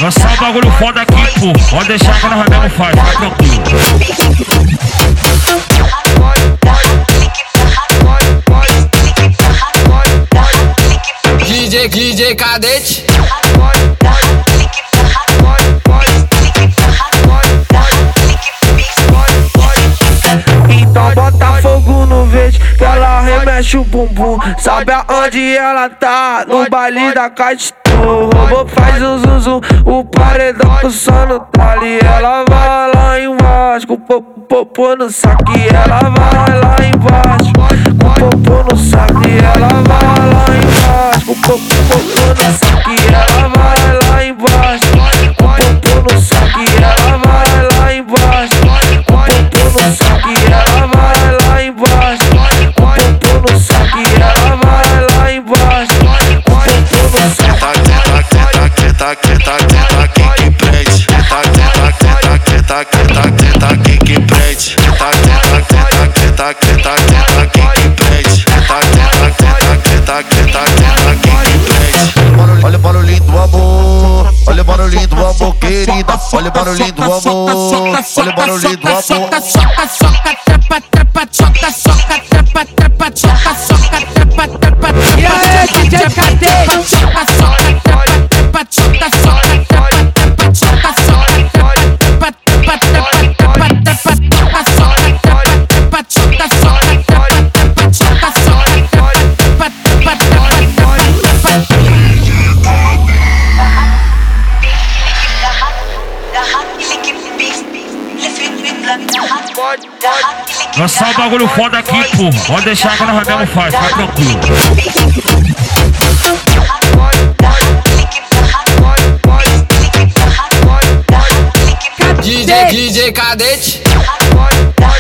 Lançar um bagulho foda aqui, pô. Pode deixar que nós mesmo faz, tá tranquilo. DJ Cadete. Então bota fogo no verde, que ela remexe o bumbum. Sabe aonde ela tá? No baile da Caixa. O robô faz um zum zum, o paredão com sono tá ali. Ela vai lá embaixo, com o popô no saco. Ela vai lá embaixo, com o popô no saco. Ela vai lá embaixo, com o popô no saco. Ela vai lá embaixo, com o popô no saco. Ela vai lá embaixo, com o popô no saco. Ela vai lá embaixo, com o popô no saco. Ela vai lá embaixo, com o popô no saco. Tenta quem que prende. Tenta quem que prende. Tenta quem que prende. Tenta quem que prende. Olha o barulhinho do amor, olha o barulhinho do amor, querida. Olha o barulhinho do amor, olha o barulhinho do amor. Soca, trepa, trepa, soca, trepa, trepa, soca, trepa, trepa. E aí, DJ Cadete? Soca, trepa, trepa, soca, trepa, trepa, soca, trepa, trepa, trepa, trepa, soca, trepa, soca, trepa, soca, trepa, Lançar um bagulho foda aqui, pô. Pode deixar que nós mesmo faz, tá tranquilo. DJ Cadete.